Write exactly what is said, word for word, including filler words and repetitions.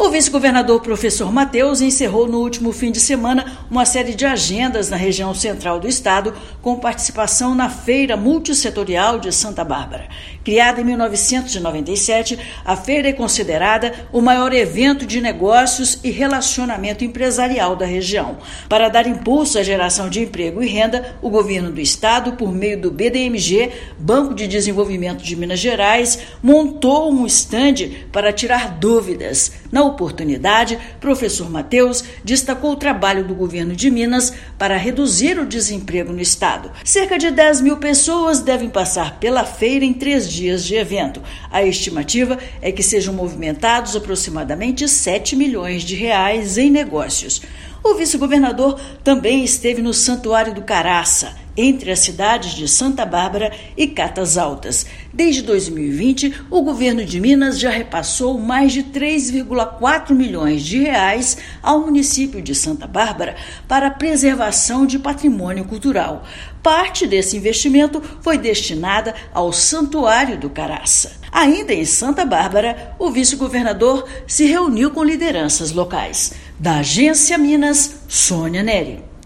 O vice-governador professor Matheus encerrou no último fim de semana uma série de agendas na região central do estado, com participação na Feira Multissetorial de Santa Bárbara. Criada em mil novecentos e noventa e sete, a feira é considerada o maior evento de negócios e relacionamento empresarial da região. Para dar impulso à geração de emprego e renda, o governo do estado, por meio do B D M G, Banco de Desenvolvimento de Minas Gerais, montou um estande para tirar dúvidas. Na oportunidade, professor Matheus destacou o trabalho do governo de Minas para reduzir o desemprego no estado. Cerca de dez mil pessoas devem passar pela feira em três dias de evento. A estimativa é que sejam movimentados aproximadamente sete milhões de reais em negócios. O vice-governador também esteve no Santuário do Caraça, entre as cidades de Santa Bárbara e Catas Altas. Desde dois mil e vinte, o governo de Minas já repassou mais de três vírgula quatro milhões de reais ao município de Santa Bárbara para a preservação de patrimônio cultural. Parte desse investimento foi destinada ao Santuário do Caraça. Ainda em Santa Bárbara, o vice-governador se reuniu com lideranças locais. Da Agência Minas, Sônia Neri.